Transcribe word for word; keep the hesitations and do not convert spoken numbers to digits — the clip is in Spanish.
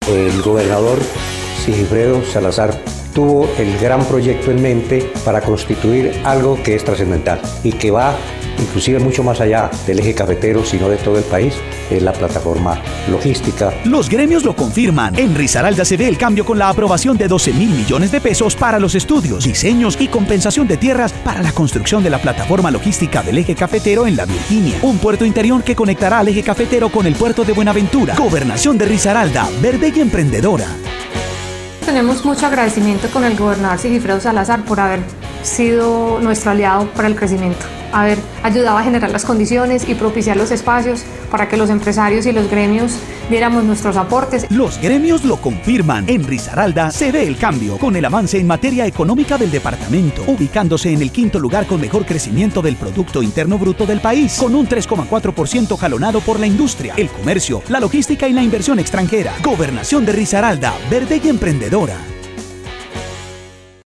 El gobernador Sigifredo Salazar tuvo el gran proyecto en mente para constituir algo que es trascendental y que va inclusive mucho más allá del eje cafetero, sino de todo el país, es la plataforma logística. Los gremios lo confirman. En Risaralda se ve el cambio con la aprobación de doce mil millones de pesos para los estudios, diseños y compensación de tierras para la construcción de la plataforma logística del eje cafetero en la Virginia, un puerto interior que conectará al eje cafetero con el puerto de Buenaventura. Gobernación de Risaralda, verde y emprendedora. Tenemos mucho agradecimiento con el gobernador Sigifredo Salazar por haber sido nuestro aliado para el crecimiento, haber ayudado a generar las condiciones y propiciar los espacios para que los empresarios y los gremios diéramos nuestros aportes. Los gremios lo confirman. En Risaralda se ve el cambio con el avance en materia económica del departamento, ubicándose en el quinto lugar con mejor crecimiento del Producto Interno Bruto del país, con un tres coma cuatro por ciento jalonado por la industria, el comercio, la logística y la inversión extranjera. Gobernación de Risaralda, verde y emprendedora.